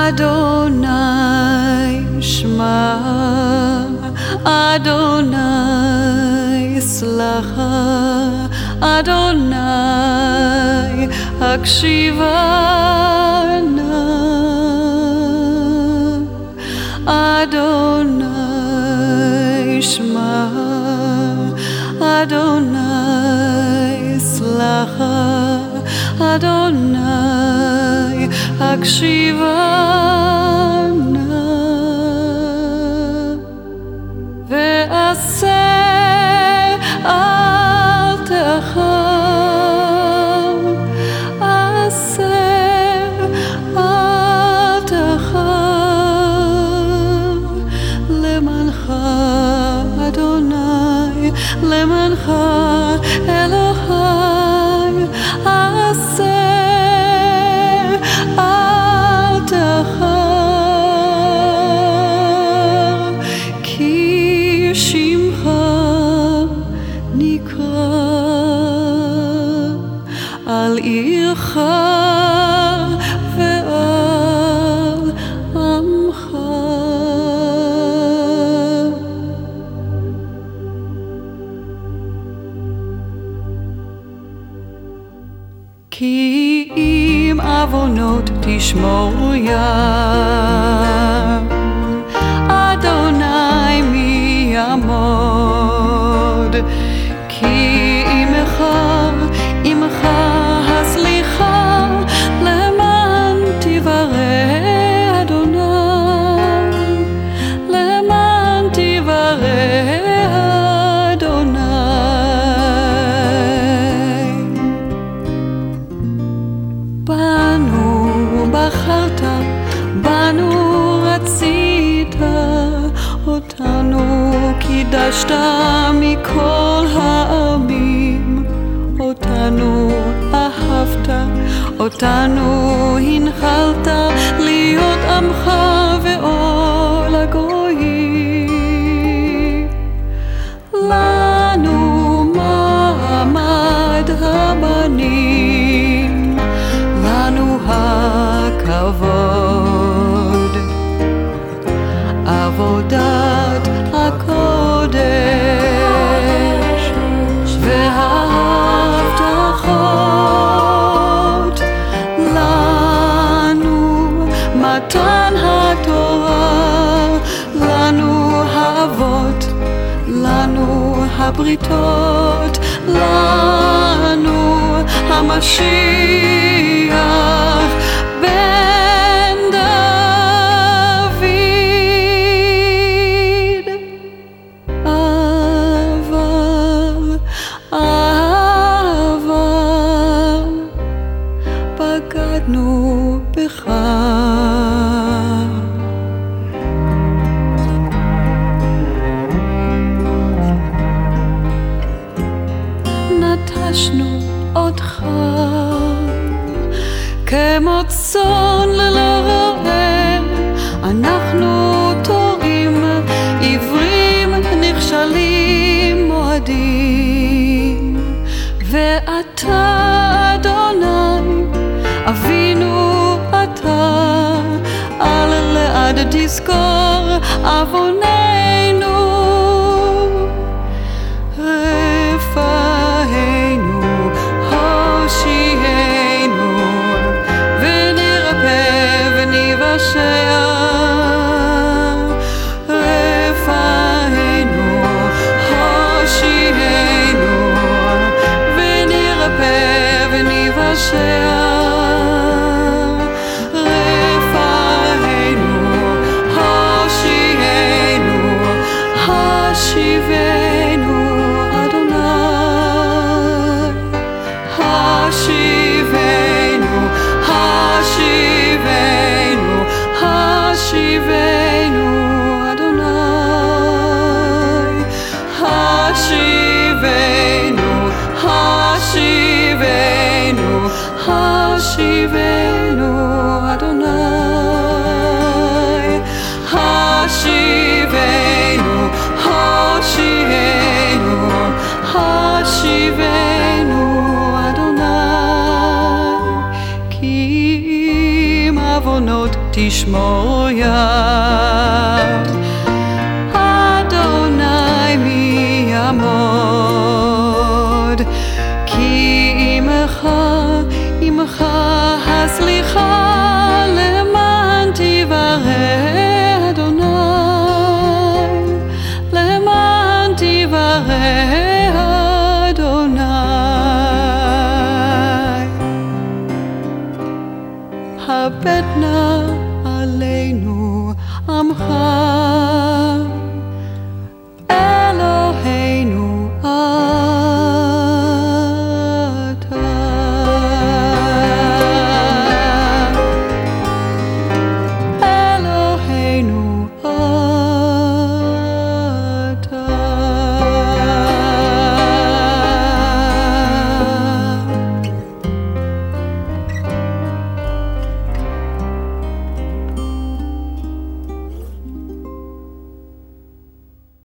Adonai Shema, Adonai Slacha, Adonai Akshivana, Adonai Shema, Adonai Slacha, Adonai Akshivana, ve'aseh al techam, aseh al techam, lemancha Adonai, lemancha Elohai, aseh על עירך ועל עמך. כי אם עוונות תשמור ים, אדוני מי יעמוד? כי עמך הסליחה, למען תברא אדוני, למען תברא אדוני. בנו בחרת, בנו רצית, אותנו קידשת מכל העמים, אותנו אהבת, אותנו הנחלת להיות עמך ואור לגויים. לנו מעמד הבנים, לנו הכבוד, עבודת הקודש וההבטחות, לנו מתן התורה, לנו האבות, לנו הבריתות, לנו המשיח בן דוד. אבל בגדנו בך, נטשנו אותך כמו צאן ללא רועה, אנחנו טועים, עיוורים, נכשלים, מועדים. ואתה אדוני אבינו, אתה אל לעד תזכור עווננו, רפאנו, הושיענו, ונרפא ונבשע. רפאנו, הושיענו, ונרפא ונבשע. השיבנו אדוני, השיבנו, השיבנו, השיבנו אדוני, השיבנו, השיבנו, השיבנו אדוני, השיבנו, הושיענו, השיבנו אדוני. כי אם עוונות תשמוריה. אדוני מי יעמוד, כי עמך הסליחה, למען תברא אדוני, למען תברא אדוני. הבט נא